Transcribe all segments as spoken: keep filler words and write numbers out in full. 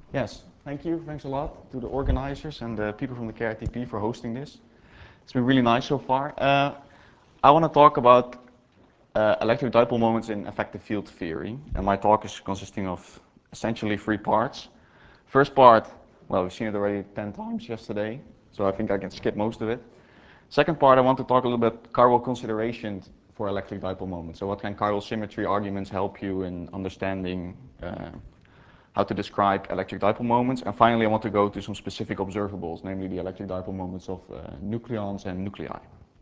Yes, thank you. Thanks a lot to the organizers and the people from the K I T P for hosting this. It's been really nice so far. Uh, I want to talk about uh, electric dipole moments in effective field theory, and my talk is consisting of essentially three parts. First part, well, we've seen it already ten times yesterday, so I think I can skip most of it. Second part, I want to talk a little bit chiral considerations for electric dipole moments. So what can chiral symmetry arguments help you in understanding uh, how to describe electric dipole moments? And finally, I want to go to some specific observables, namely the electric dipole moments of uh, nucleons and nuclei.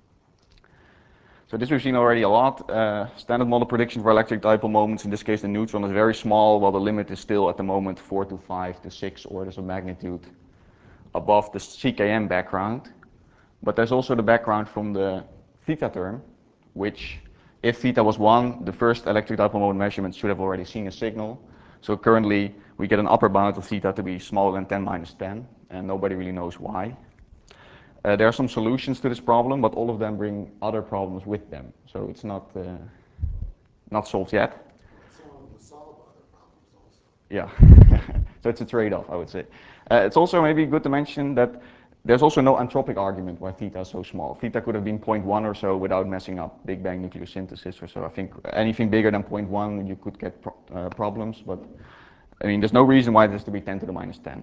So this we've seen already a lot. Uh, standard model prediction for electric dipole moments, in this case the neutron, is very small, while the limit is still at the moment four to five to six orders of magnitude above the C K M background. But there's also the background from the theta term, which, if theta was one, the first electric dipole moment measurement should have already seen a signal. So currently, we get an upper bound of theta to be smaller than ten minus ten, and nobody really knows why. Uh, there are some solutions to this problem, but all of them bring other problems with them. So it's not, uh, not solved yet. Some of them solve other problems also. Yeah, so it's a trade-off, I would say. Uh, it's also maybe good to mention that there's also no anthropic argument why theta is so small. Theta could have been zero point one or so without messing up Big Bang nucleosynthesis or so. I think anything bigger than zero point one you could get pro uh, problems, but I mean there's no reason why it has to be ten to the minus ten.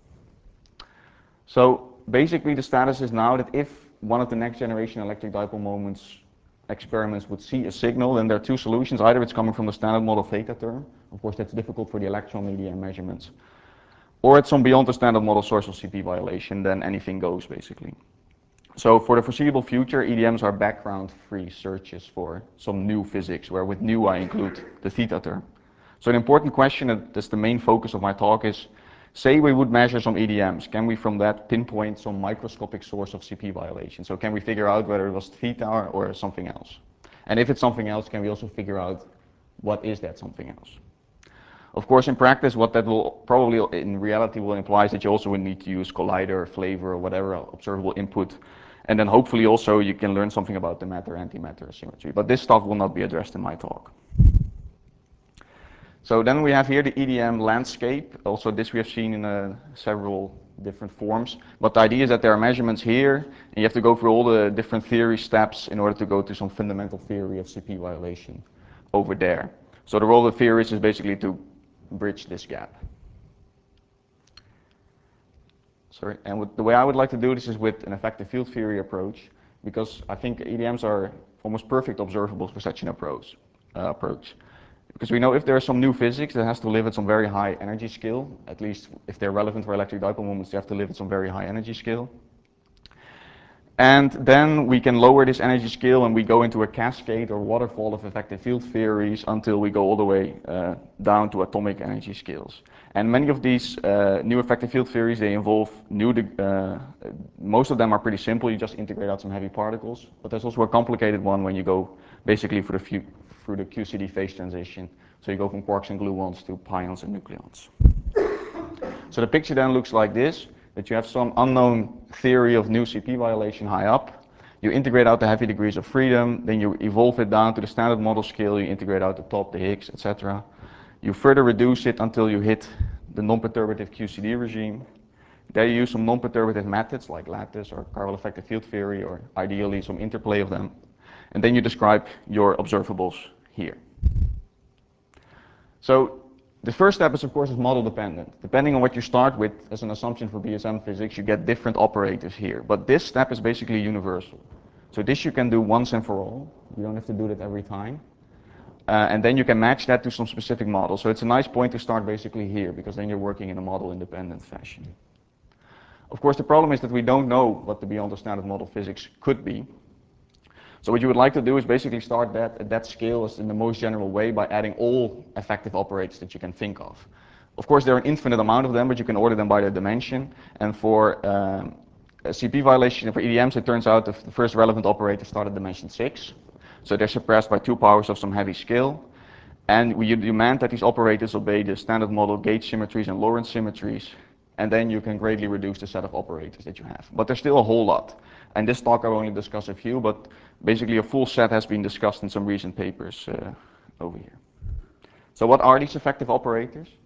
So basically the status is now that if one of the next generation electric dipole moments experiments would see a signal, then there are two solutions. Either it's coming from the standard model theta term, of course that's difficult for the electron media measurements, or it's some beyond the standard model source of C P violation, then anything goes basically. So for the foreseeable future, E D Ms are background-free searches for some new physics, where with new I include the theta term. So an important question, and that's the main focus of my talk, is say we would measure some E D Ms. Can we from that pinpoint some microscopic source of C P violation? So can we figure out whether it was theta or, or something else? And if it's something else, can we also figure out what is that something else? Of course, in practice, what that will probably in reality will imply is that you also will need to use collider, flavor, or whatever observable input. And then hopefully also you can learn something about the matter-antimatter symmetry. But this stuff will not be addressed in my talk. So then we have here the E D M landscape. Also this we have seen in uh, several different forms. But the idea is that there are measurements here, and you have to go through all the different theory steps in order to go to some fundamental theory of C P violation over there. So the role of the theorist is basically to bridge this gap. Sorry, and with, the way I would like to do this is with an effective field theory approach, because I think E D Ms are almost perfect observables for such an approach. Uh, approach. Because we know if there is some new physics that has to live at some very high energy scale, at least if they're relevant for electric dipole moments, they have to live at some very high energy scale. And then we can lower this energy scale and we go into a cascade or waterfall of effective field theories until we go all the way uh, down to atomic energy scales. And many of these uh, new effective field theories, they involve new, uh, most of them are pretty simple, you just integrate out some heavy particles. But there's also a complicated one when you go basically through the, through the Q C D phase transition. So you go from quarks and gluons to pions and nucleons. So the picture then looks like this, that you have some unknown theory of new C P violation high up. You integrate out the heavy degrees of freedom, then you evolve it down to the standard model scale, you integrate out the top, the Higgs, et cetera. You further reduce it until you hit the non-perturbative Q C D regime. There you use some non-perturbative methods like lattice or chiral effective field theory, or ideally some interplay of them. And then you describe your observables here. So the first step is, of course, is model dependent. Depending on what you start with as an assumption for B S M physics, you get different operators here. But this step is basically universal. So this you can do once and for all. You don't have to do that every time. Uh, and then you can match that to some specific model. So it's a nice point to start basically here, because then you're working in a model-independent fashion. Of course, the problem is that we don't know what the beyond the standard model physics could be. So what you would like to do is basically start that at that scale as in the most general way by adding all effective operators that you can think of. Of course, there are an infinite amount of them, but you can order them by their dimension. And for um, a C P violation for E D Ms, it turns out that the first relevant operators start at dimension six. So they're suppressed by two powers of some heavy scale. And we demand that these operators obey the standard model gauge symmetries and Lorentz symmetries. And then you can greatly reduce the set of operators that you have. But there's still a whole lot. And this talk I will only discuss a few, but basically a full set has been discussed in some recent papers uh, over here. So what are these effective operators?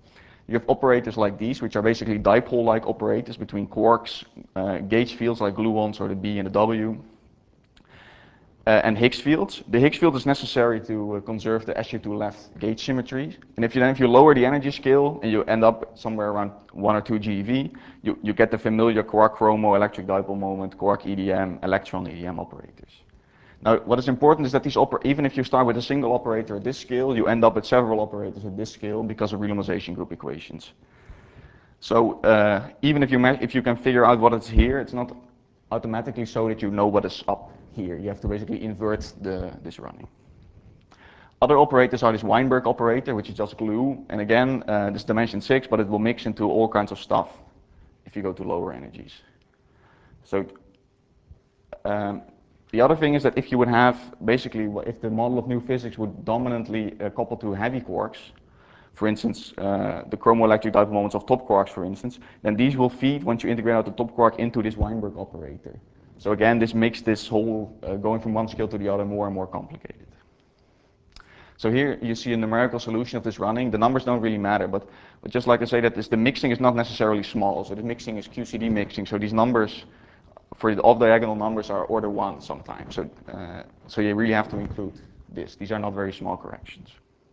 you have operators like these, which are basically dipole-like operators between quarks, uh, gauge fields like gluons or the B and the W, uh, and Higgs fields. The Higgs field is necessary to uh, conserve the S U two left gauge symmetry. And if you then if you lower the energy scale and you end up somewhere around one or two GeV, you, you get the familiar quark chromo electric dipole moment, quark E D M, electron E D M operators. Now, what is important is that these oper even if you start with a single operator at this scale, you end up with several operators at this scale because of renormalization group equations. So uh, even if you if you can figure out what is here, it's not automatically so that you know what is up here. You have to basically invert the this running. Other operators are this Weinberg operator, which is just glue, and again, uh, this is dimension six, but it will mix into all kinds of stuff if you go to lower energies. So. Um, The other thing is that if you would have, basically, if the model of new physics would dominantly uh, couple to heavy quarks, for instance, uh, the chromoelectric dipole moments of top quarks, for instance, then these will feed, once you integrate out the top quark, into this Weinberg operator. So again, this makes this whole uh, going from one scale to the other more and more complicated. So here you see a numerical solution of this running. The numbers don't really matter, but, but just like I say, that is, the mixing is not necessarily small. So the mixing is Q C D mixing. So these numbers, for the off-diagonal numbers, are order one sometimes. So, uh, so you really have to include this. These are not very small corrections.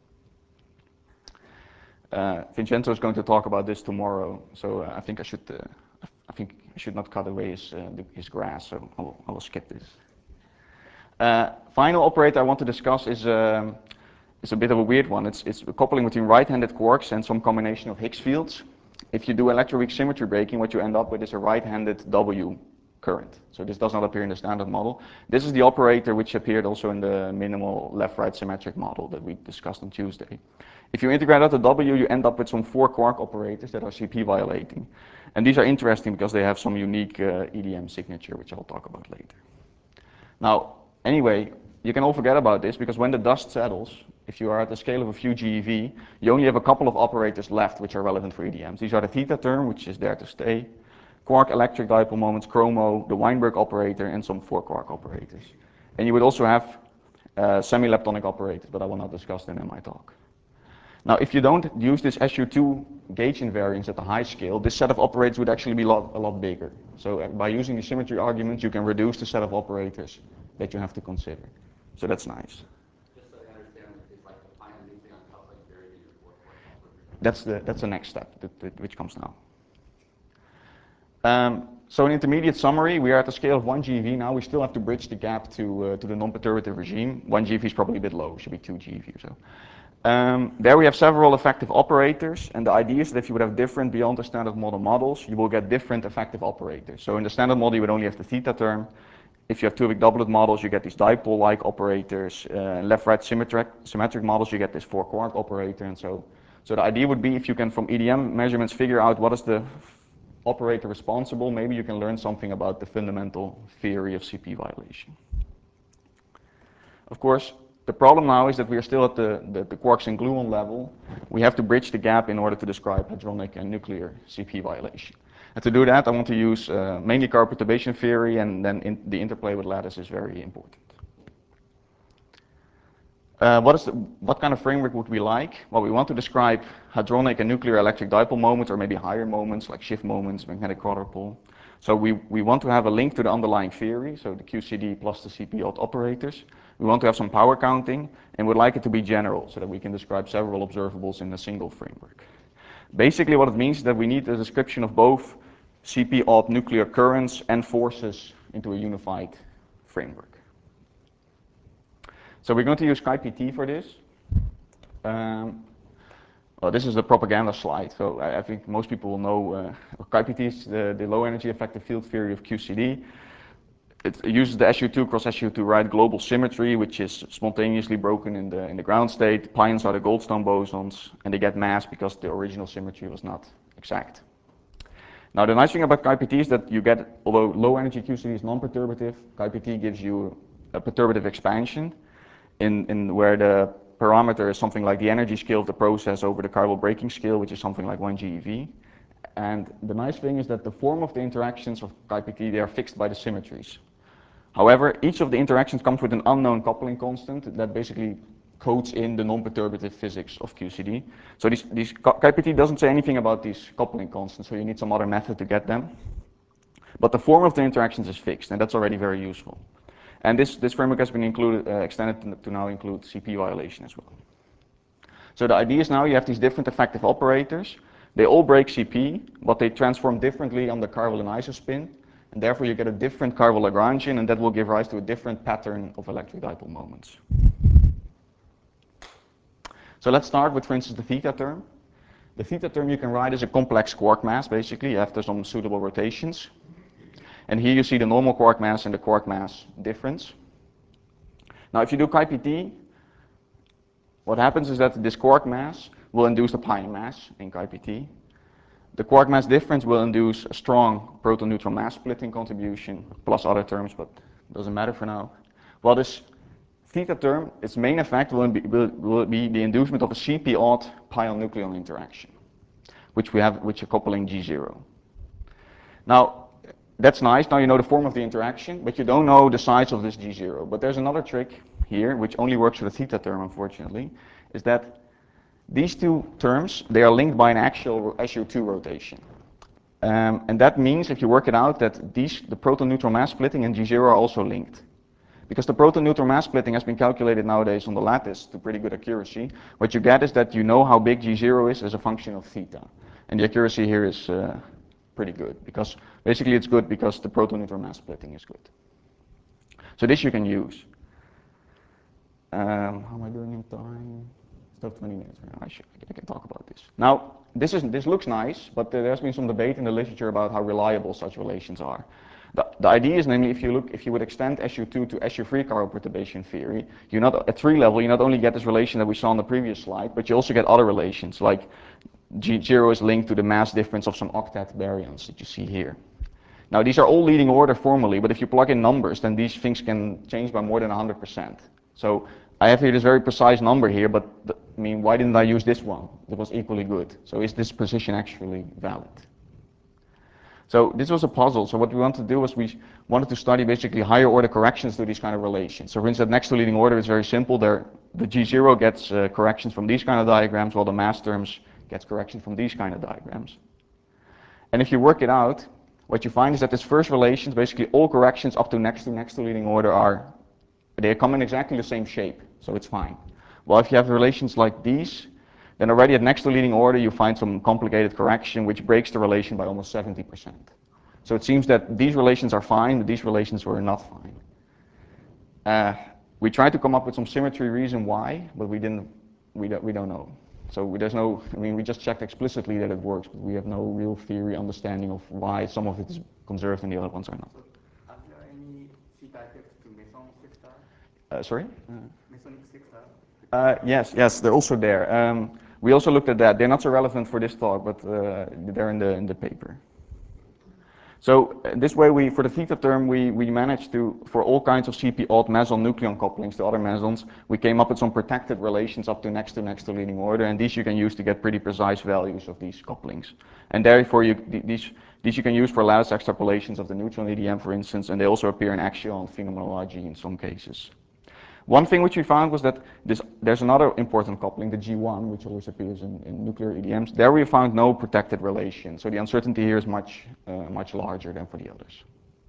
Uh, Vincenzo is going to talk about this tomorrow, so uh, I think I should. Uh, I think I should not cut away his, uh, the, his grass. So I will, I will skip this. Uh, final operator I want to discuss is um, is a bit of a weird one. It's it's a coupling between right-handed quarks and some combination of Higgs fields. If you do electroweak symmetry breaking, what you end up with is a right-handed W current. So this does not appear in the standard model. This is the operator which appeared also in the minimal left-right symmetric model that we discussed on Tuesday. If you integrate out the W, you end up with some four quark operators that are C P violating. And these are interesting because they have some unique uh, E D M signature, which I'll talk about later. Now, anyway, you can all forget about this because when the dust settles, if you are at the scale of a few GeV, you only have a couple of operators left which are relevant for E D Ms. These are the theta term, which is there to stay, quark electric dipole moments, chromo, the Weinberg operator, and some four quark operators. And you would also have uh, semi-leptonic operators, but I will not discuss them in my talk. Now, if you don't use this S U two gauge invariance at the high scale, this set of operators would actually be a lot, a lot bigger. So uh, by using the symmetry arguments, you can reduce the set of operators that you have to consider. So that's nice. Just so I understand, it's like the pi and nucleon coupling theory to your four quark operator. That's the, that's the next step, that, that, which comes now. Um, so in intermediate summary, we are at the scale of one GeV now. We still have to bridge the gap to, uh, to the non-perturbative regime. one GeV is probably a bit low, it should be two GeV or so. Um, there we have several effective operators, and the idea is that if you would have different beyond the standard model models, you will get different effective operators. So in the standard model, you would only have the theta term. If you have two-weak doublet models, you get these dipole-like operators. Uh, left-right symmetric, symmetric models, you get this four-quark operator, and so. So the idea would be if you can, from E D M measurements, figure out what is the operator responsible, maybe you can learn something about the fundamental theory of C P violation. Of course, the problem now is that we are still at the, the, the quarks and gluon level. We have to bridge the gap in order to describe hadronic and nuclear C P violation. And to do that, I want to use uh, mainly Carr perturbation theory, and then in the interplay with lattice is very important. Uh, what, is the, what kind of framework would we like? Well, we want to describe hadronic and nuclear electric dipole moments, or maybe higher moments like shift moments, magnetic quadrupole. So we, we want to have a link to the underlying theory, so the Q C D plus the C P odd operators. We want to have some power counting, and we'd like it to be general, so that we can describe several observables in a single framework. Basically what it means is that we need a description of both C P odd nuclear currents and forces into a unified framework. So we're going to use ChIP-T for this. Um, well, this is the propaganda slide, so I, I think most people will know uh, ChIP-T is the, the low energy effective field theory of Q C D. It uses the S U two cross S U two right global symmetry, which is spontaneously broken in the, in the ground state. Pions are the Goldstone bosons, and they get mass because the original symmetry was not exact. Now the nice thing about ChIP-T is that you get, although low energy Q C D is non-perturbative, ChIP-T gives you a perturbative expansion in, in where the parameter is something like the energy scale of the process over the chiral breaking scale, which is something like one GeV. And the nice thing is that the form of the interactions of ChIP-T, they are fixed by the symmetries. However, each of the interactions comes with an unknown coupling constant that basically codes in the non-perturbative physics of Q C D. So this, this K P T doesn't say anything about these coupling constants, so you need some other method to get them. But the form of the interactions is fixed, and that's already very useful. And this, this framework has been included, uh, extended to, to now include C P violation as well. So the idea is now you have these different effective operators. They all break C P, but they transform differently on the Carvel and isospin, and therefore you get a different Carvel Lagrangian, and that will give rise to a different pattern of electric dipole moments. So let's start with, for instance, the theta term. The theta term you can write as a complex quark mass, basically, after some suitable rotations. And here you see the normal quark mass and the quark mass difference. Now, if you do K P T, what happens is that this quark mass will induce the pion mass in K P T. The quark mass difference will induce a strong proton-neutron mass splitting contribution, plus other terms, but it doesn't matter for now. While this theta term, its main effect will be, will, will be the inducement of a C P odd pion-nucleon interaction, which we have, which are coupling G zero. Now, that's nice, now you know the form of the interaction, but you don't know the size of this G zero. But there's another trick here, which only works for the theta term, unfortunately, is that these two terms, they are linked by an actual S U two rotation. Um, and that means, if you work it out, that these, the proton-neutron mass splitting and G zero are also linked. Because the proton-neutron mass splitting has been calculated nowadays on the lattice to pretty good accuracy, what you get is that you know how big G zero is as a function of theta. And the accuracy here is uh, pretty good, because basically it's good because the proton-neutron mass splitting is good. So this you can use. Um, how am I doing in time? Still twenty minutes. I, should, I can talk about this. Now, this, is, this looks nice, but there has been some debate in the literature about how reliable such relations are. The, the idea is, namely, if you look, if you would extend S U two to S U three chiral perturbation theory, you not at three level, you not only get this relation that we saw on the previous slide, but you also get other relations, like G zero is linked to the mass difference of some octet baryons that you see here. Now, these are all leading order formally, but if you plug in numbers, then these things can change by more than one hundred percent. So I have here this very precise number here, but the, I mean, why didn't I use this one? It was equally good. So is this position actually valid? So this was a puzzle. So what we wanted to do was we wanted to study basically higher order corrections to these kind of relations. So for instance, next to leading order is very simple. There, the G zero gets uh, corrections from these kind of diagrams, while the mass terms gets corrections from these kind of diagrams. And if you work it out, what you find is that this first relations, basically all corrections up to next to next to leading order are, they come in exactly the same shape, so it's fine. Well, if you have relations like these, then already at next to leading order you find some complicated correction which breaks the relation by almost seventy percent. So it seems that these relations are fine, but these relations were not fine. Uh, we tried to come up with some symmetry reason why, but we didn't, we don't, we don't know. So we, there's no, I mean, we just checked explicitly that it works, but we have no real theory understanding of why some of it is conserved and the other ones are not. So are there any theta effects to meson sector? Uh, sorry? Uh, Mesonic sector? uh, yes, yes, they're also there. Um, we also looked at that. They're not so relevant for this talk, but uh, they're in the in the paper. So uh, this way, we for the theta term, we we managed to, for all kinds of C P odd meson nucleon couplings to other mesons, we came up with some protected relations up to next to next to leading order, and these you can use to get pretty precise values of these couplings. And therefore, you these these you can use for lattice extrapolations of the neutron E D M, for instance, and they also appear in axion phenomenology in some cases. One thing which we found was that this, there's another important coupling, the G one, which always appears in, in nuclear E D Ms. There we found no protected relation, so the uncertainty here is much, uh, much larger than for the others.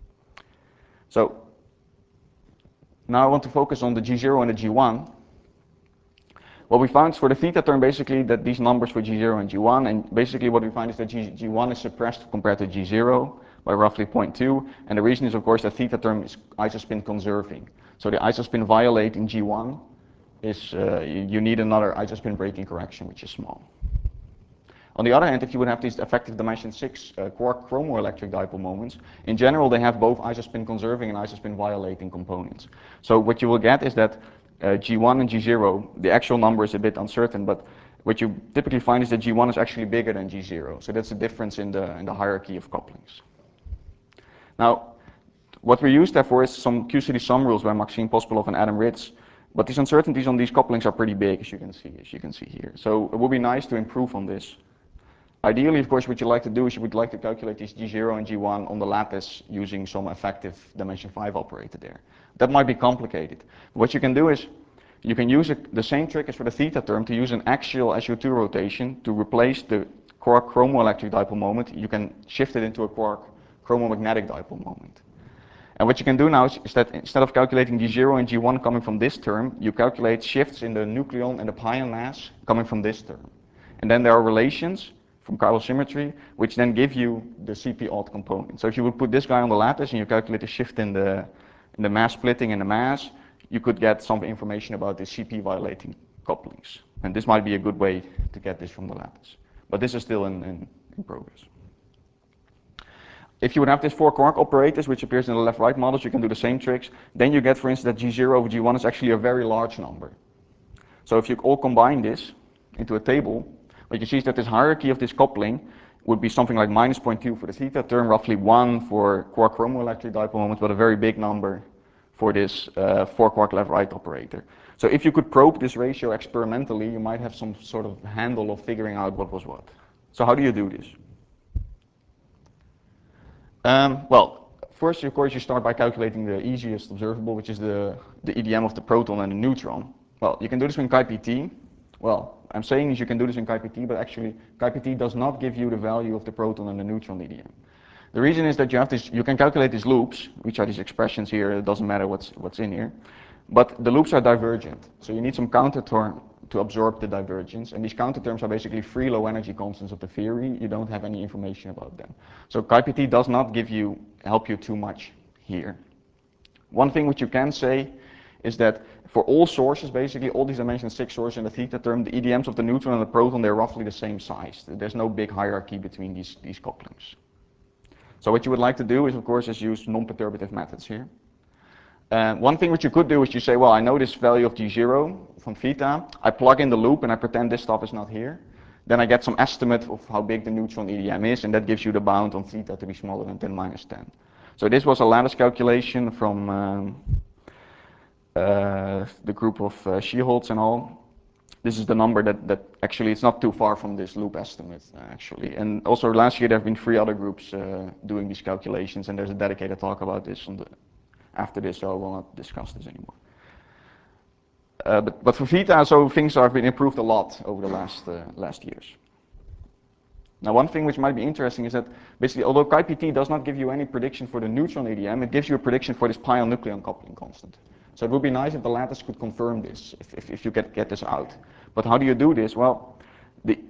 So now I want to focus on the G zero and the G one. What we found for the theta term, basically, that these numbers for G zero and G one, and basically what we find is that G, G1 is suppressed compared to G zero by roughly zero point two, and the reason is, of course, that theta term is isospin conserving. So the isospin violate in G one is, uh, you, you need another isospin breaking correction, which is small. On the other hand, if you would have these effective dimension six uh, quark chromoelectric dipole moments, in general they have both isospin conserving and isospin violating components. So what you will get is that uh, G one and G zero, the actual number is a bit uncertain, but what you typically find is that G one is actually bigger than G zero. So that's the difference in the, in the hierarchy of couplings. Now, what we use therefore is some Q C D sum rules by Maxime Pospelov and Adam Ritz, but these uncertainties on these couplings are pretty big, as you can see, as you can see here. So it would be nice to improve on this. Ideally, of course, what you like to do is you would like to calculate these G zero and G one on the lattice using some effective dimension five operator there. That might be complicated. What you can do is You can use a, the same trick as for the theta term to use an axial S U two rotation to replace the quark chromoelectric dipole moment. You can shift it into a quark chromomagnetic dipole moment. And what you can do now is, is that instead of calculating G zero and G one coming from this term, you calculate shifts in the nucleon and the pion mass coming from this term. And then there are relations from chiral symmetry, which then give you the C P odd component. So if you would put this guy on the lattice and you calculate the shift in the, in the mass splitting and the mass, you could get some information about the C P violating couplings. And this might be a good way to get this from the lattice. But this is still in, in, in progress. If you would have these four quark operators, which appears in the left-right models, you can do the same tricks. Then you get, for instance, that G zero over G one is actually a very large number. So if you all combine this into a table, what you see is that this hierarchy of this coupling would be something like minus zero point two for the theta term, roughly one for quark chromoelectric dipole moments, but a very big number for this uh, four quark left-right operator. So if you could probe this ratio experimentally, you might have some sort of handle of figuring out what was what. So how do you do this? Um, well, first, of course, you start by calculating the easiest observable, which is the, the E D M of the proton and the neutron. Well, you can do this in ChIP-T. Well, I'm saying is you can do this in ChIP-T, but actually ChIP-T does not give you the value of the proton and the neutron E D M. The reason is that you have this, you can calculate these loops, which are these expressions here. It doesn't matter what's what's in here, but the loops are divergent. So you need some counter term to absorb the divergence, and these counter terms are basically free low energy constants of the theory. You don't have any information about them. So ChIP-T does not give you help you too much here. One thing which you can say is that for all sources, basically all these dimension six sources in the theta term, the E D Ms of the neutron and the proton, they're roughly the same size. There's no big hierarchy between these these couplings. So what you would like to do is, of course, is use non-perturbative methods here. Uh, one thing which you could do is you say, well, I know this value of G zero from theta, I plug in the loop and I pretend this stuff is not here. Then I get some estimate of how big the neutron E D M is, and that gives you the bound on theta to be smaller than ten minus ten. So this was a lattice calculation from um, uh, the group of uh, Schierholz and all. This is the number that, that actually it's not too far from this loop estimate, uh, actually. And also last year there have been three other groups uh, doing these calculations, and there's a dedicated talk about this on the, after this, so I will not discuss this anymore. Uh, but, but for theta, so things have been improved a lot over the last, uh, last years. Now one thing which might be interesting is that basically although ChIP-T does not give you any prediction for the neutron E D M, it gives you a prediction for this pion-nucleon coupling constant. So it would be nice if the lattice could confirm this, if, if, if you get, get this out. But how do you do this? Well, the,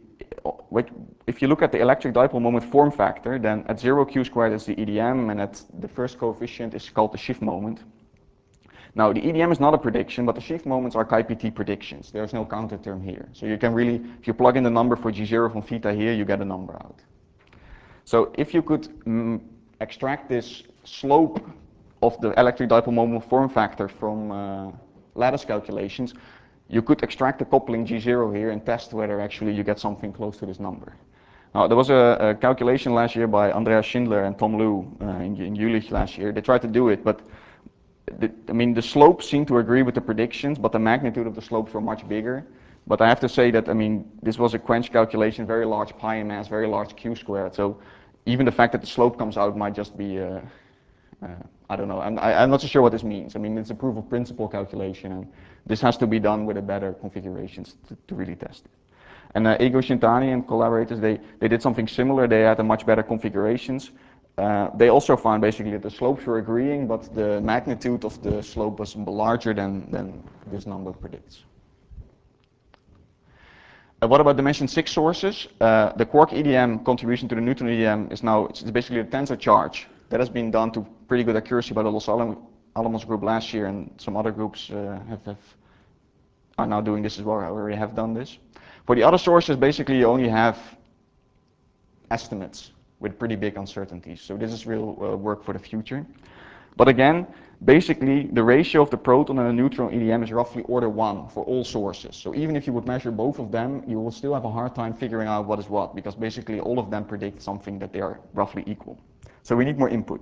if you look at the electric dipole moment form factor, then at zero q squared is the E D M, and at the first coefficient is called the shift moment. Now the E D M is not a prediction, but the shift moments are ChIP-T predictions. There's no counter term here. So you can really, if you plug in the number for G zero from theta here, you get a number out. So if you could mm, extract this slope of the electric dipole moment form factor from uh, lattice calculations, you could extract the coupling G zero here and test whether actually you get something close to this number. Now there was a, a calculation last year by Andreas Schindler and Tom Liu uh, in, in Jülich last year. They tried to do it, but the, I mean the slopes seem to agree with the predictions, but the magnitude of the slopes were much bigger. But I have to say that I mean this was a quench calculation, very large pi mass, very large q squared. So even the fact that the slope comes out might just be uh, uh, I don't know. I'm, I, I'm not so sure what this means. I mean, it's a proof of principle calculation, and this has to be done with a better configurations to, to really test it. And uh, Ego Shintani and collaborators, they, they did something similar. They had a much better configurations. Uh, they also found basically that the slopes were agreeing, but the magnitude of the slope was larger than, than this number predicts. Uh, what about dimension six sources? Uh, the quark E D M contribution to the neutron E D M is now, it's basically a tensor charge. That has been done to pretty good accuracy by the Los Alamos group last year, and some other groups uh, have, have are now doing this as well, or already have done this. For the other sources, basically you only have estimates with pretty big uncertainties. So this is real uh, work for the future. But again, basically the ratio of the proton and the neutron E D M is roughly order one for all sources. So even if you would measure both of them, you will still have a hard time figuring out what is what, because basically all of them predict something that they are roughly equal. So we need more input.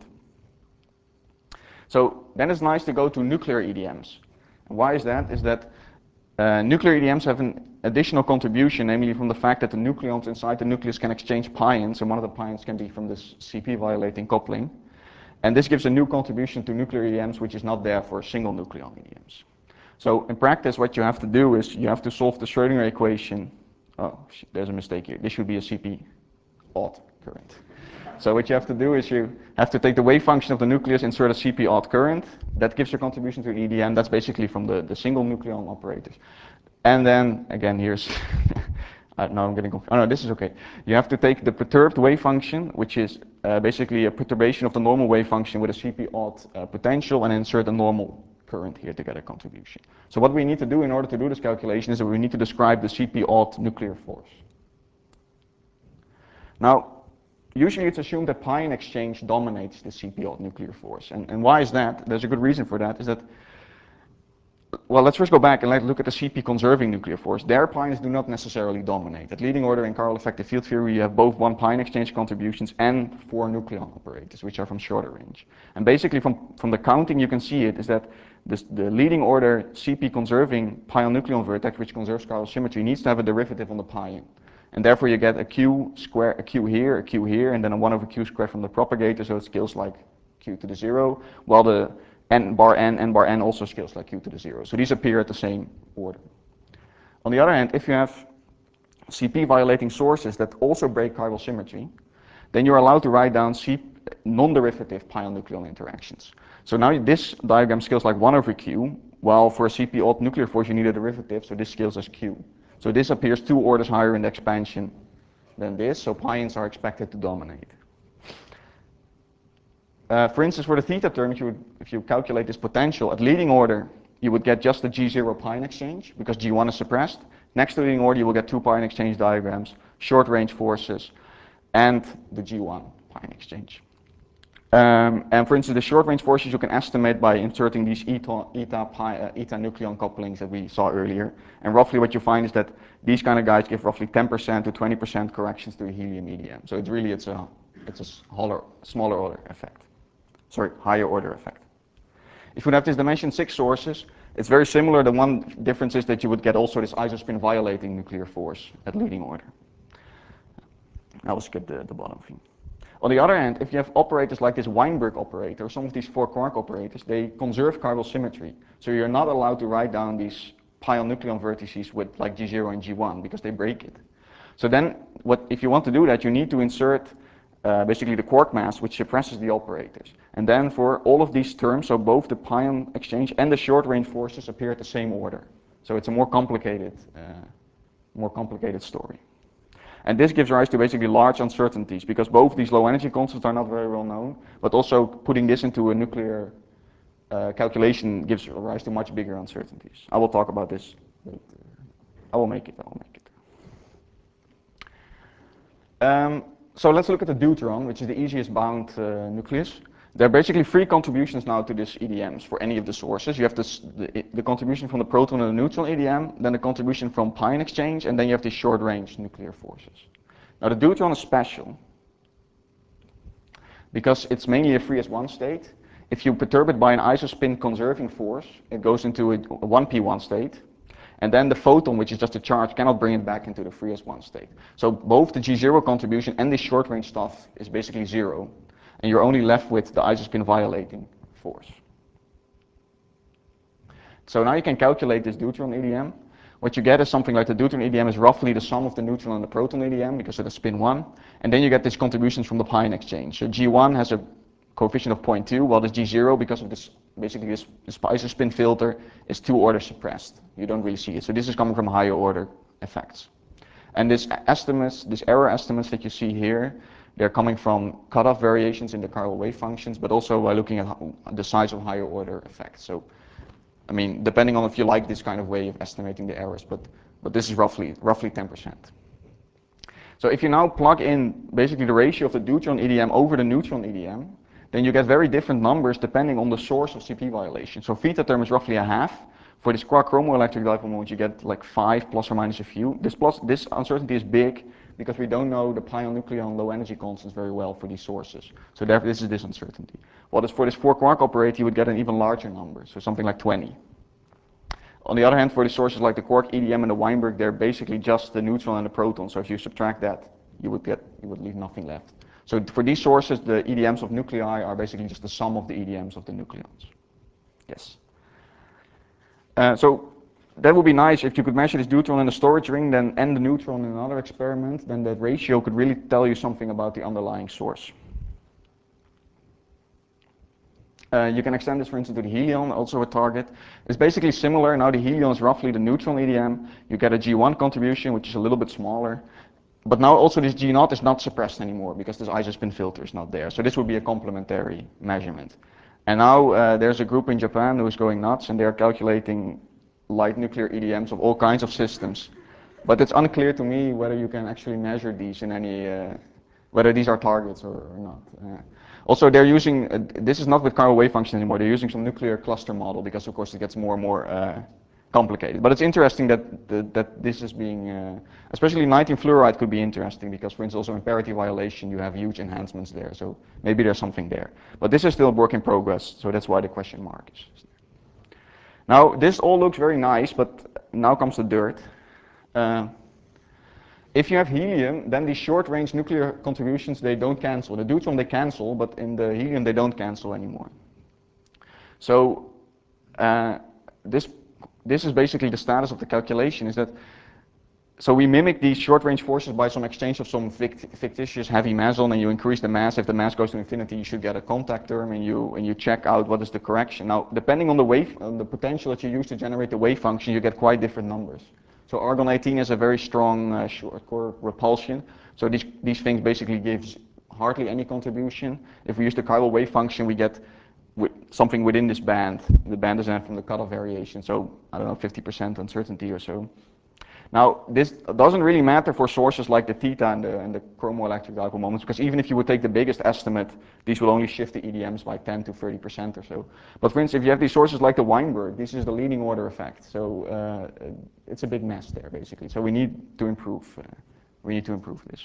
So then it's nice to go to nuclear E D Ms. And why is that? Is that uh, nuclear E D Ms have an additional contribution, namely from the fact that the nucleons inside the nucleus can exchange pions, and one of the pions can be from this C P violating coupling. And this gives a new contribution to nuclear E D Ms which is not there for single nucleon E D Ms. So in practice, what you have to do is you have to solve the Schrödinger equation. Oh, there's a mistake here. This should be a C P odd current. So what you have to do is you have to take the wave function of the nucleus, insert a C P odd current. That gives your contribution to E D M. That's basically from the, the single nucleon operators. And then, again, here's, uh, now I'm getting confused. Oh no, this is okay. You have to take the perturbed wave function, which is uh, basically a perturbation of the normal wave function with a C P odd uh, potential, and insert a normal current here to get a contribution. So what we need to do in order to do this calculation is that we need to describe the C P odd nuclear force. Now, usually it's assumed that pion exchange dominates the C P odd nuclear force. And, and why is that? There's a good reason for that, is that, well, let's first go back and let's look at the C P conserving nuclear force. Their pions do not necessarily dominate. At leading order in chiral effective field theory, you have both one pion exchange contributions and four nucleon operators, which are from shorter range. And basically from, from the counting you can see it is that this, the leading order C P conserving pion nucleon vertex, which conserves chiral symmetry, needs to have a derivative on the pion. And therefore you get a q square, a q here, a q here, and then a one over q squared from the propagator, so it scales like q to the zero, while the n bar n, n bar n also scales like q to the zero. So these appear at the same order. On the other hand, if you have C P violating sources that also break chiral symmetry, then you're allowed to write down C non-derivative pion-nucleon interactions. So now this diagram scales like one over q, while for a C P odd nuclear force you need a derivative, so this scales as q. So this appears two orders higher in the expansion than this, so pions are expected to dominate. Uh, for instance, for the theta term, if you, would, if you calculate this potential at leading order, you would get just the G zero pion exchange, because G one is suppressed. Next to leading order, you will get two pion exchange diagrams, short range forces, and the G one pion exchange. Um, and for instance, the short range forces you can estimate by inserting these eta, eta, pi, uh, eta nucleon couplings that we saw earlier. And roughly what you find is that these kind of guys give roughly ten percent to twenty percent corrections to a helium E D M. So it's really, it's a, it's a smaller, smaller order effect. Sorry, higher order effect. If you have this dimension six sources, it's very similar. The one difference is that you would get also this isospin violating nuclear force at leading order. I will skip the, the bottom thing. On the other hand, if you have operators like this Weinberg operator, some of these four quark operators, they conserve chiral symmetry. So you're not allowed to write down these pion-nucleon vertices with like G zero and G one because they break it. So then, what, if you want to do that, you need to insert uh, basically the quark mass, which suppresses the operators. And then for all of these terms, so both the pion exchange and the short-range forces appear at the same order. So it's a more complicated, uh, more complicated story. And this gives rise to basically large uncertainties because both these low energy constants are not very well known, but also putting this into a nuclear uh, calculation gives rise to much bigger uncertainties. I will talk about this later. I will make it, I will make it. Um, so let's look at the deuteron, which is the easiest bound uh, nucleus. There are basically three contributions now to this E D Ms for any of the sources. You have this, the, the contribution from the proton and the neutron E D M, then the contribution from pion exchange, and then you have these short-range nuclear forces. Now the deuteron is special because it's mainly a three s one state. If you perturb it by an isospin conserving force, it goes into a one p one state, and then the photon, which is just a charge, cannot bring it back into the three s one state. So both the G zero contribution and the short-range stuff is basically zero. And you're only left with the isospin violating force. So now you can calculate this deuteron E D M. What you get is something like the deuteron E D M is roughly the sum of the neutron and the proton E D M because of the spin one. And then you get these contributions from the pion exchange. So G one has a coefficient of zero point two, while this G zero, because of this, basically this, this isospin filter, is two orders suppressed. You don't really see it. So this is coming from higher order effects. And this estimates, this error estimates that you see here, they're coming from cutoff variations in the chiral wave functions, but also by looking at the size of higher order effects. So, I mean, depending on if you like this kind of way of estimating the errors, but, but this is roughly, roughly ten percent. So if you now plug in basically the ratio of the deuteron E D M over the neutron E D M, then you get very different numbers depending on the source of C P violation. So theta term is roughly a half. For this quark chromoelectric dipole moment, you get like five plus or minus a few. This plus, this uncertainty is big because we don't know the pion-nucleon low energy constants very well for these sources. So therefore this is this uncertainty. What is for this four quark operator, you would get an even larger number, so something like twenty. On the other hand, for the sources like the quark E D M and the Weinberg, they're basically just the neutron and the proton. So if you subtract that, you would get, you would leave nothing left. So for these sources, the E D Ms of nuclei are basically just the sum of the E D Ms of the nucleons. Yes. Uh, so that would be nice if you could measure this deuteron in a storage ring, then and the neutron in another experiment, then that ratio could really tell you something about the underlying source. Uh, you can extend this, for instance, to the helium, also a target. It's basically similar. Now the helium is roughly the neutron E D M. You get a G one contribution, which is a little bit smaller. But now also this G zero is not suppressed anymore because this isospin filter is not there. So this would be a complementary measurement. And now uh, there's a group in Japan who is going nuts, and they're calculating light nuclear E D Ms of all kinds of systems. But it's unclear to me whether you can actually measure these in any, uh, whether these are targets or, or not. Uh, also, they're using, uh, this is not with chiral wave function anymore, they're using some nuclear cluster model because of course it gets more and more uh, complicated. But it's interesting that, that, that this is being, uh, especially nineteen fluoride could be interesting because, for instance, also in parity violation you have huge enhancements there, so maybe there's something there. But this is still a work in progress, so that's why the question mark is there. Now, this all looks very nice, but now comes the dirt. Uh, if you have helium, then these short-range nuclear contributions, they don't cancel. The deuteron they cancel, but in the helium they don't cancel anymore. So uh, this this is basically the status of the calculation, is that so we mimic these short-range forces by some exchange of some fict fictitious heavy meson, and you increase the mass. If the mass goes to infinity, you should get a contact term, and you and you check out what is the correction. Now, depending on the wave, on the potential that you use to generate the wave function, you get quite different numbers. So argon eighteen has a very strong uh, short core repulsion. So these these things basically gives hardly any contribution. If we use the chiral wave function, we get with something within this band. The band is then from the cutoff variation. So I don't know, fifty percent uncertainty or so. Now, this doesn't really matter for sources like the theta and the, and the chromoelectric dipole moments, because even if you would take the biggest estimate, these will only shift the E D Ms by ten to thirty percent or so. But for instance, if you have these sources like the Weinberg, this is the leading order effect. So uh, it's a big mess there, basically. So we need to improve. Uh, we need to improve this.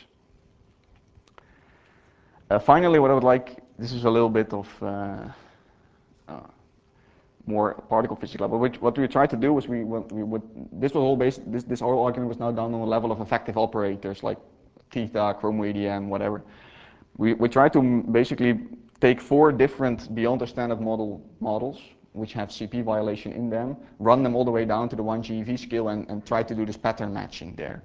Uh, finally, what I would like, this is a little bit of uh, uh, more particle physics level. Which, what we tried to do was we, we would, this was all based, this, this whole argument was now done on the level of effective operators like theta, chromo E D M, whatever. We, we tried to basically take four different beyond the standard model models, which have C P violation in them, run them all the way down to the one G eV scale and, and try to do this pattern matching there.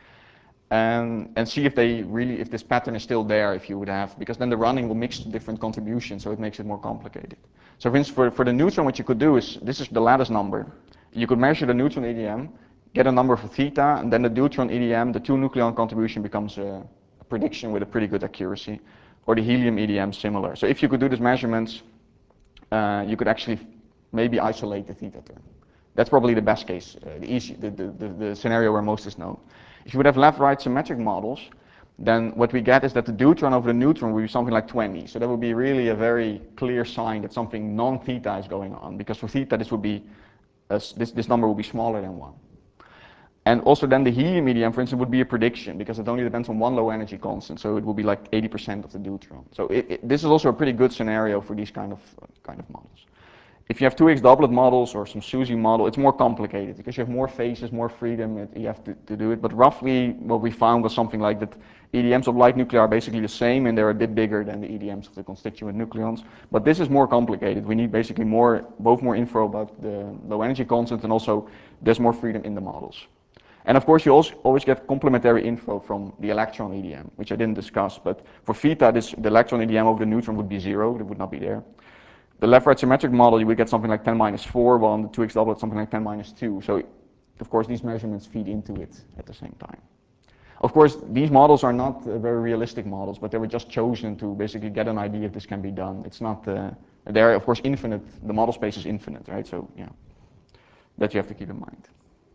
And, and see if they really, if this pattern is still there, if you would have, because then the running will mix different contributions, so it makes it more complicated. So for instance, for, for the neutron, what you could do is, this is the lattice number. You could measure the neutron E D M, get a number for theta, and then the deuteron E D M, the two nucleon contribution becomes a, a prediction with a pretty good accuracy, or the helium E D M similar. So if you could do these measurements, uh, you could actually maybe isolate the theta term. That's probably the best case, uh, the, easy, the, the, the, the scenario where most is known. If you would have left-right symmetric models, then what we get is that the deuteron over the neutron will be something like twenty. So that would be really a very clear sign that something non-theta is going on, because for theta this would be, uh, this, this number will be smaller than one. And also then the helium E D M, for instance, would be a prediction, because it only depends on one low energy constant, so it will be like eighty percent of the deuteron. So it, it, this is also a pretty good scenario for these kind of, uh, kind of models. If you have two X doublet models or some SUSY model, it's more complicated because you have more phases, more freedom, it, you have to, to do it. But roughly what we found was something like that E D Ms of light nuclei are basically the same, and they're a bit bigger than the E D Ms of the constituent nucleons. But this is more complicated. We need basically more, both more info about the low energy constant, and also there's more freedom in the models. And of course you also always get complementary info from the electron E D M, which I didn't discuss. But for theta, this, the electron E D M over the neutron would be zero, it would not be there. The left-right symmetric model, you would get something like ten minus four, while on the two X doublet something like ten minus two. So, of course, these measurements feed into it at the same time. Of course, these models are not uh, very realistic models, but they were just chosen to basically get an idea if this can be done. It's not, uh, they're of course infinite, the model space is infinite, right? So, yeah, that you have to keep in mind.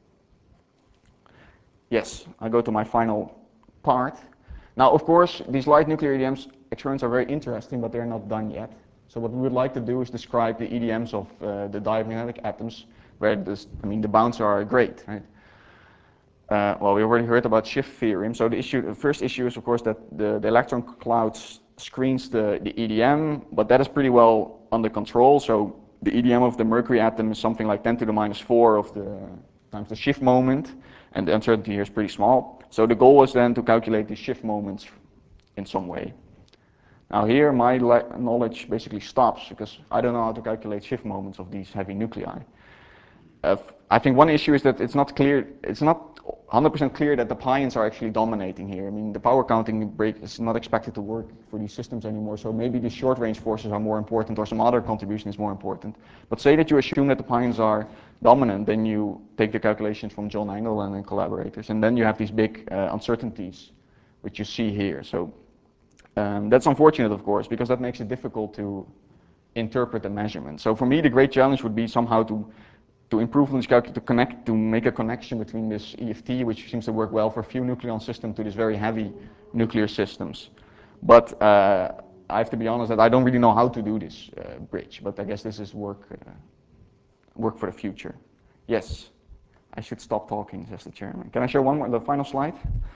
Yes, I go to my final part. Now, of course, these light nuclear E D Ms experiments are very interesting, but they're not done yet. So what we would like to do is describe the E D Ms of uh, the diamagnetic atoms, where this, I mean, the bounds are great, right? Uh, well, we already heard about shift theorem. So the issue, the first issue is, of course, that the, the electron cloud screens the, the E D M, but that is pretty well under control. So the E D M of the mercury atom is something like ten to the minus four of the times the shift moment, and the uncertainty here is pretty small. So the goal is then to calculate the shift moments in some way. Now here my knowledge basically stops, because I don't know how to calculate shift moments of these heavy nuclei. Uh, I think one issue is that it's not clear, it's not one hundred percent clear that the pions are actually dominating here. I mean, the power counting break is not expected to work for these systems anymore, so maybe the short range forces are more important or some other contribution is more important. But say that you assume that the pions are dominant, then you take the calculations from John Engel and collaborators, and then you have these big uh, uncertainties, which you see here. So um, that's unfortunate, of course, because that makes it difficult to interpret the measurement. So for me, the great challenge would be somehow to to improve on this calculator, to connect, to make a connection between this E F T, which seems to work well for few nucleon system, to these very heavy nuclear systems. But uh, I have to be honest that I don't really know how to do this uh, bridge, but I guess this is work, uh, work for the future. Yes, I should stop talking, says the chairman. Can I show one more, the final slide?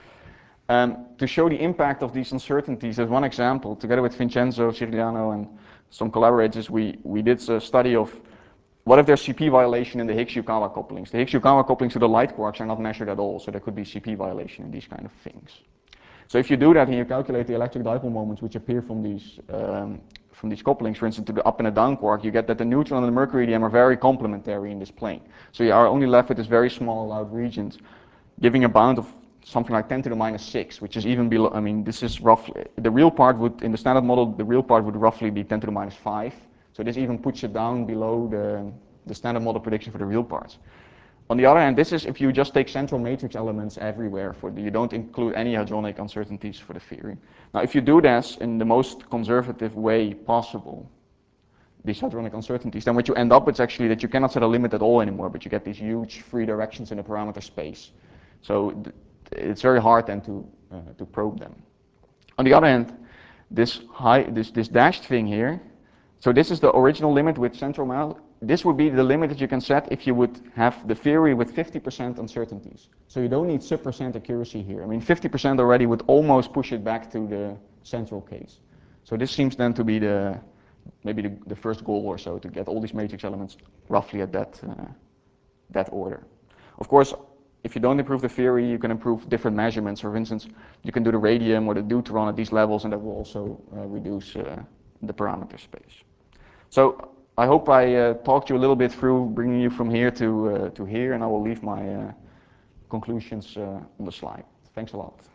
Um, to show the impact of these uncertainties, as one example, together with Vincenzo Cirigliano and some collaborators, we, we did a study of what if there's C P violation in the Higgs-Yukawa couplings? The Higgs-Yukawa couplings to the light quarks are not measured at all, so there could be C P violation in these kind of things. So if you do that and you calculate the electric dipole moments which appear from these um, from these couplings, for instance, to the up and a down quark, you get that the neutron and the mercury E D M are very complementary in this plane. So you are only left with this very small allowed regions, giving a bound of something like ten to the minus six, which is even below. I mean, this is roughly the real part would in the standard model. The real part would roughly be ten to the minus five. So this even puts it down below the, the standard model prediction for the real parts. On the other hand, this is if you just take central matrix elements everywhere, for the, you don't include any hadronic uncertainties for the theory. Now if you do this in the most conservative way possible, these hadronic uncertainties, then what you end up with is actually that you cannot set a limit at all anymore, but you get these huge free directions in the parameter space. So it's very hard then to, uh, to probe them. On the other hand, this, high, this, this dashed thing here, so this is the original limit with central mal. This would be the limit that you can set if you would have the theory with fifty percent uncertainties. So you don't need sub percent accuracy here. I mean, fifty percent already would almost push it back to the central case. So this seems then to be the maybe the, the first goal or so, to get all these matrix elements roughly at that uh, that order. Of course, if you don't improve the theory, you can improve different measurements. For instance, you can do the radium or the deuteron at these levels, and that will also uh, reduce uh, the parameter space. So I hope I uh, talked you a little bit through bringing you from here to, uh, to here, and I will leave my uh, conclusions uh, on the slide. Thanks a lot.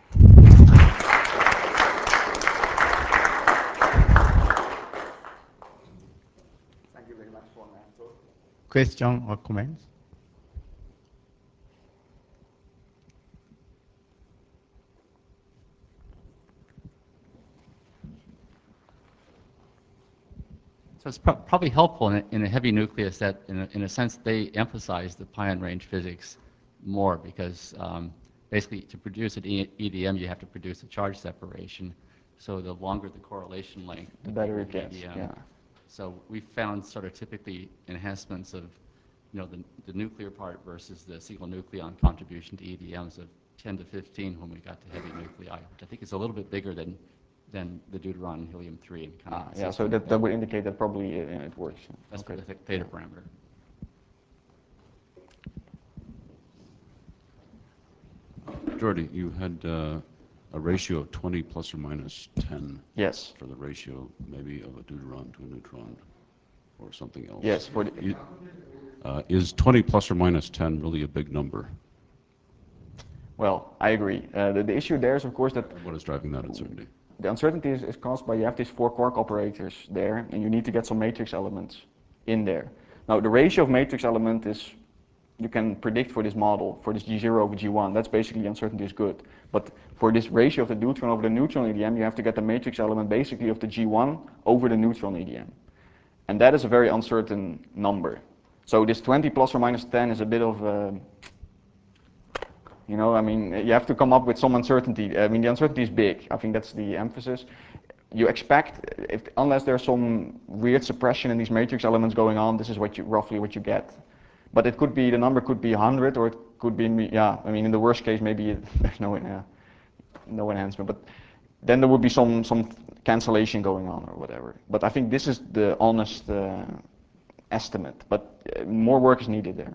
Thank you very much for that talk. Question or comments? So it's pro probably helpful in a, in a heavy nucleus that, in a, in a sense, they emphasize the pion range physics more, because um, basically to produce an e EDM, you have to produce a charge separation. So the longer the correlation length, the better it the gets. E D M. Yeah. So we found sort of typically enhancements of, you know, the, the nuclear part versus the single nucleon contribution to E D Ms of ten to fifteen when we got to heavy nuclei, which I think is a little bit bigger than than the deuteron and helium three. And kind Ah, of yeah, so that, that would indicate that probably it, it works. That's Okay. for the theta parameter. Jordi, you had uh, a ratio of twenty plus or minus ten. Yes. For the ratio, maybe of a deuteron to a neutron, or something else. Yes. For the, you, uh, is twenty plus or minus ten really a big number? well, I agree. Uh, the, the issue there is, of course, that What is driving that uncertainty? the uncertainty is, is caused by you have these four quark operators there, and you need to get some matrix elements in there. Now, the ratio of matrix element is, you can predict for this model, for this G zero over G one, that's basically uncertainty is good. But for this ratio of the deuteron over the neutron E D M, you have to get the matrix element basically of the G one over the neutron E D M. And that is a very uncertain number. So this twenty plus or minus ten is a bit of a, you know, I mean, you have to come up with some uncertainty. I mean, the uncertainty is big. I think that's the emphasis. You expect, if, unless there's some weird suppression in these matrix elements going on, this is what you roughly what you get. But it could be, the number could be one hundred, or it could be, yeah, I mean, in the worst case, maybe it, there's no, uh, no enhancement. But then there would be some, some cancellation going on or whatever. But I think this is the honest uh, estimate. But uh, more work is needed there.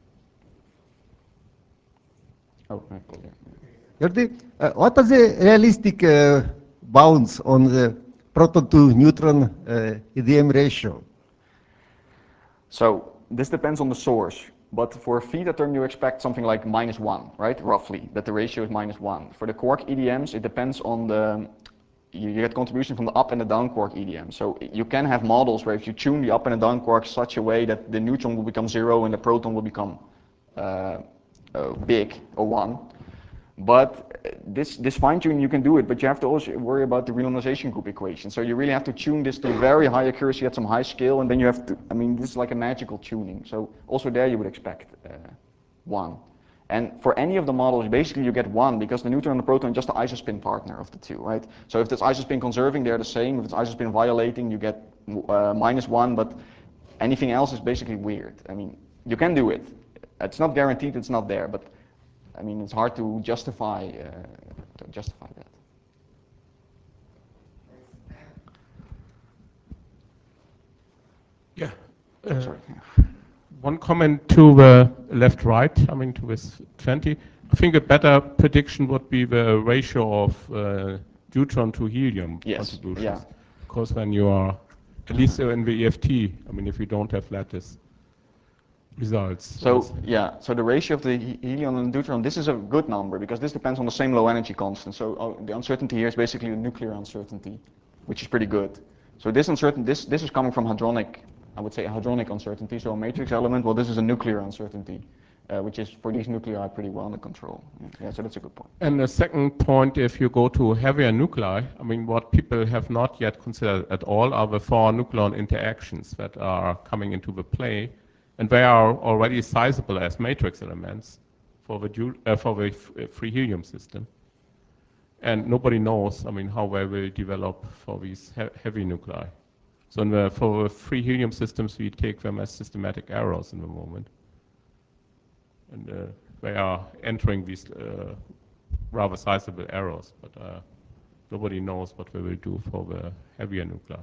Oh, cool, yeah. Jordi, uh, what are the realistic uh, bounds on the proton to neutron uh, E D M ratio? So this depends on the source. But for a theta term, you expect something like minus one, right? Roughly, that the ratio is minus one. For the quark E D Ms, it depends on the, you get contribution from the up and the down quark E D M. So you can have models where if you tune the up and the down quarks such a way that the neutron will become zero and the proton will become uh, uh, big or one. But this, this fine tuning, you can do it, but you have to also worry about the renormalization group equation. So you really have to tune this to very high accuracy at some high scale, and then you have to, I mean, this is like a magical tuning. So also there you would expect uh, one. And for any of the models, basically you get one because the neutron and the proton are just the isospin partner of the two, right? So if it's isospin conserving, they're the same. If it's isospin violating, you get uh, minus one, but anything else is basically weird. I mean, you can do it. It's not guaranteed, it's not there, but I mean, it's hard to justify uh, to justify that. Yeah. Oh, Uh, sorry. One comment to the left-right, I mean to this twenty. I think a better prediction would be the ratio of uh, deuterium to helium Yes, contributions. yeah. Because when you are, at least in the E F T, I mean if you don't have lattice results. So yeah, so the ratio of the he- helium and deuterium, this is a good number because this depends on the same low energy constant. So uh, the uncertainty here is basically the nuclear uncertainty, which is pretty good. So this uncertainty, this this is coming from hadronic, I would say a hadronic uncertainty. So a matrix element, well, this is a nuclear uncertainty, uh, which is for these nuclei pretty well under control. Yeah, yeah, so that's a good point. And the second point, if you go to heavier nuclei, I mean, what people have not yet considered at all are the four nucleon interactions that are coming into the play, and they are already sizable as matrix elements for the, du- uh, for the f- uh, free helium system. And nobody knows, I mean, how they will develop for these he- heavy nuclei. So in the, for the free helium systems, we take them as systematic errors in the moment. And uh, they are entering these uh, rather sizable errors, but uh, nobody knows what they will do for the heavier nuclei.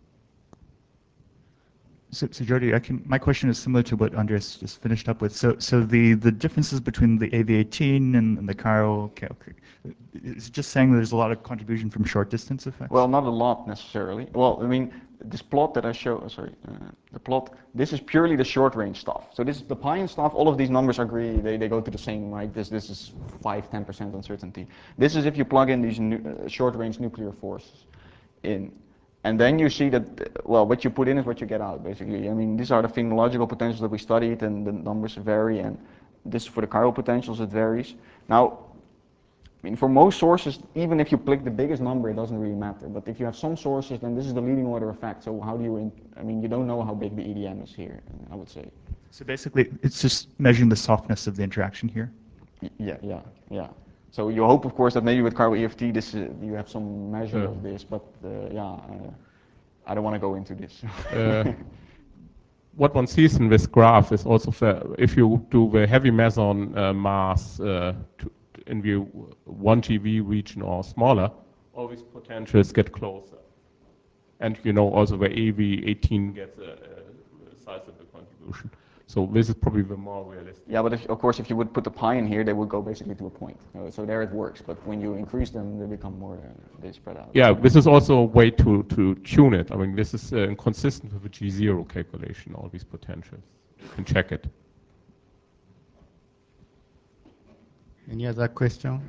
So, so Jordi, I can, my question is similar to what Andreas just finished up with. So, so the, the differences between the A V eighteen and, and the Chiral, okay, okay. Is it just saying there's a lot of contribution from short distance effects? Well, not a lot necessarily. Well, I mean, this plot that I show, oh, sorry, uh, the plot, this is purely the short range stuff. So this is the pi and stuff, all of these numbers agree, they, they go to the same, right? This, this is five, ten percent uncertainty. This is if you plug in these nu uh, short range nuclear forces in. And then you see that, uh, well, what you put in is what you get out, basically. I mean, these are the phenomenological potentials that we studied, and the numbers vary, and this for the chiral potentials, it varies. Now, I mean, for most sources, even if you pick the biggest number, it doesn't really matter. But if you have some sources, then this is the leading order effect. So how do you, in, I mean, you don't know how big the E D M is here, I would say. So basically, it's just measuring the softness of the interaction here? Y- Yeah, yeah, yeah. So you hope, of course, that maybe with chiral E F T, this uh, you have some measure Yeah. of this. But uh, yeah, uh, I don't want to go into this. Uh, what one sees in this graph is also fair. If you do the heavy meson uh, mass uh, to, in the one G V region or smaller, all these potentials get closer. And you know also the A V eighteen gets a, a sizable contribution. So this is probably the more realistic. Yeah, but if, of course, if you would put the pi in here, they would go basically to a point. Uh, so there it works. But when you increase them, they become more, uh, they spread out. Yeah, this is also a way to, to tune it. I mean, this is uh, consistent with the G zero calculation, all these potentials. You can check it. Any other question?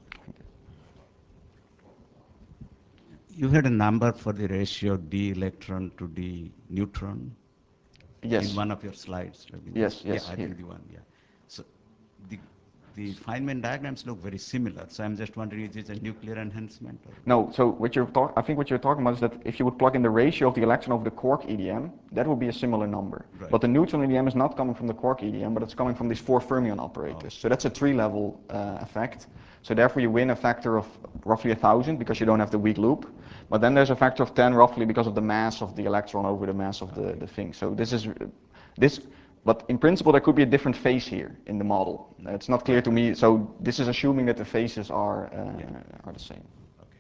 You had a number for the ratio d electron to d neutron Yes. in one of your slides. I mean, Yes, yes, Yeah, I here. think the one, yeah. So the, the Feynman diagrams look very similar. So I'm just wondering, is this a nuclear enhancement? Or No, so what you're talk I think what you're talking about is that if you would plug in the ratio of the electron over the quark E D M, that would be a similar number. Right. But the neutron E D M is not coming from the quark E D M, but it's coming from these four fermion operators. Oh. So that's a three-level uh, effect. So therefore you win a factor of roughly a thousand because you don't have the weak loop. But then there's a factor of ten roughly because of the mass of the electron over the mass of the, the thing. So this is this. But in principle, there could be a different phase here in the model. Uh, it's not clear to me. So this is assuming that the phases are uh, Yeah. are the same. Okay.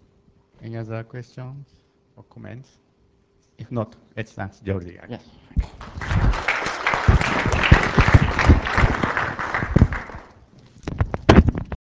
Any other questions or comments? If not, let's thank Jordi. Yes.